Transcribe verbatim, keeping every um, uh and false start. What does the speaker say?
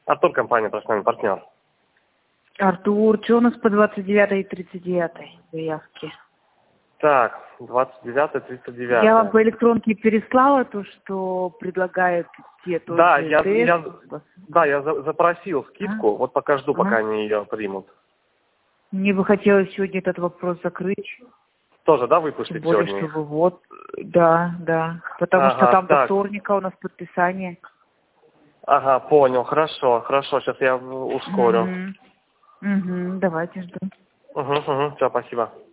Артур, компания «Профессиональный партнер». Артур, что у нас по двадцать девятой и тридцать девятой заявки? Так, двадцать девятое, тридцать девятое. Я вам по электронке переслала то, что предлагают те тот Да, же я, тест. я, да, я за- запросил скидку, А? вот пока жду, Ага. пока они ее примут. Мне бы хотелось сегодня этот вопрос закрыть. Тоже, да, Тем выпустить более, сегодня что их? вы вот, да, да. Потому что Ага, там до так. вторника у нас подписание. Ага, понял, хорошо, хорошо, сейчас я ускорю. Угу. Угу, давайте жду. Угу, угу, все, спасибо.